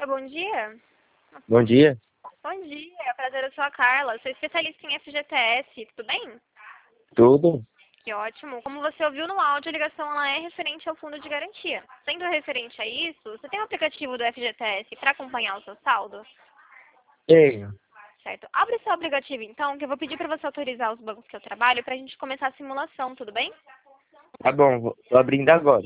bom dia. Bom dia. Bom dia, prazer, eu sou a Carla. Sou especialista em FGTS, tudo bem? Tudo? Que ótimo. Como você ouviu no áudio, a ligação ela é referente ao fundo de garantia. Sendo referente a isso, você tem o aplicativo do FGTS para acompanhar o seu saldo? Tenho. Certo. Abre o seu aplicativo então, que eu vou pedir para você autorizar os bancos que eu trabalho para a gente começar a simulação, tudo bem? Tá bom, tô abrindo agora.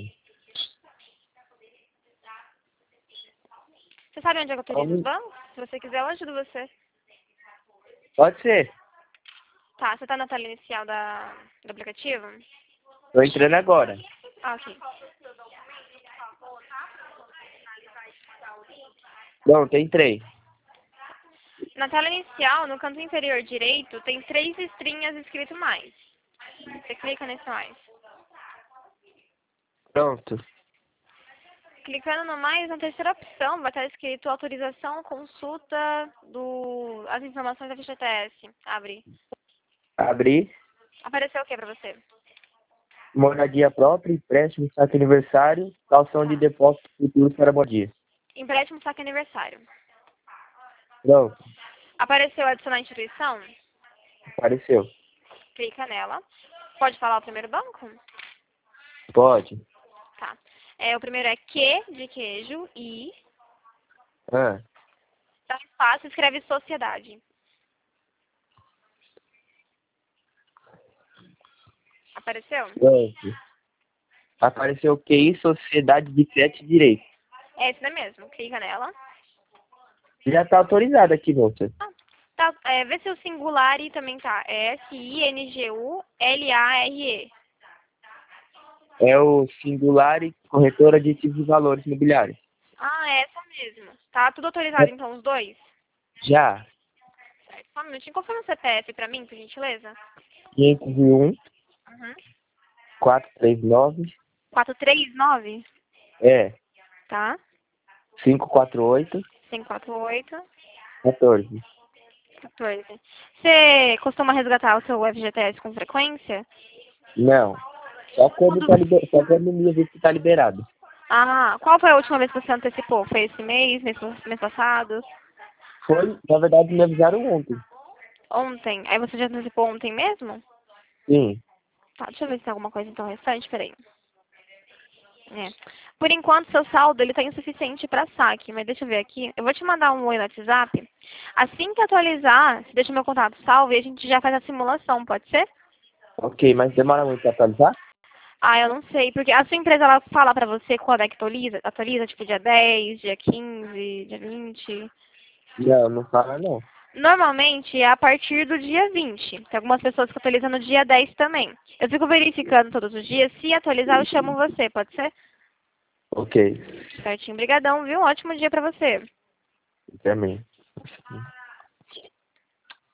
Você sabe onde é que autoriza os Vamos- bancos? Se você quiser, eu ajudo você. Pode ser. Tá, você tá na tela inicial do aplicativo? Tô entrando agora. Ah, ok. Não, tem três. Na tela inicial, no canto inferior direito, tem 3 estrinhas escrito mais. Você clica nesse mais. Pronto. Clicando no mais, na terceira opção vai estar escrito autorização, consulta as informações da FGTS. Abre. Abri. Apareceu o que pra você? Moradia própria, empréstimo, saque aniversário, calção de Tá. depósito futuro para moradia. Empréstimo, saque aniversário. Pronto. Apareceu adicionar instituição? Apareceu. Clica nela. Pode falar o primeiro banco? Pode. Tá. O primeiro é Q de queijo, I, Ah, dá espaço, escreve sociedade. Apareceu? pronto. Apareceu QI, Sociedade de Crédito e Direito. É esse daí mesmo. Clica nela. Já tá autorizado aqui, moça. Ah, tá, vê se o singular e também tá. É SINGULARE. É o Singular e Corretora de Ativos e Valores Imobiliários. Ah, é essa mesmo. Tá tudo autorizado então, os dois? Já. Certo. Só um minutinho. Confirma o CPF pra mim, por gentileza. 501 Uhum. 439 439? é Tá. 548 548 14. 14. Você costuma resgatar o seu FGTS com frequência? Não. Só quando Quando... tá só quando o meu visto tá liberado. Ah, qual foi a última vez que você antecipou? Foi esse mês passado? Foi, na verdade, me avisaram ontem. Ontem? Aí você já antecipou ontem mesmo? Sim. Tá, deixa eu ver se tem alguma coisa então restante, peraí. Por enquanto, seu saldo ele tá insuficiente para saque, mas deixa eu ver aqui. Eu vou te mandar um oi no WhatsApp. Assim que atualizar, você deixa meu contato salvo e a gente já faz a simulação, pode ser? Ok, mas demora muito pra atualizar? Ah, eu não sei, porque a sua empresa ela fala pra você quando é que atualiza tipo dia 10, dia 15, dia 20. Não, não fala não. Normalmente é a partir do dia 20. Tem algumas pessoas que atualizam no dia 10 também. Eu fico verificando todos os dias. Se atualizar, eu chamo você, pode ser? Ok. Certinho. Obrigadão, viu? Um ótimo dia pra você. Também.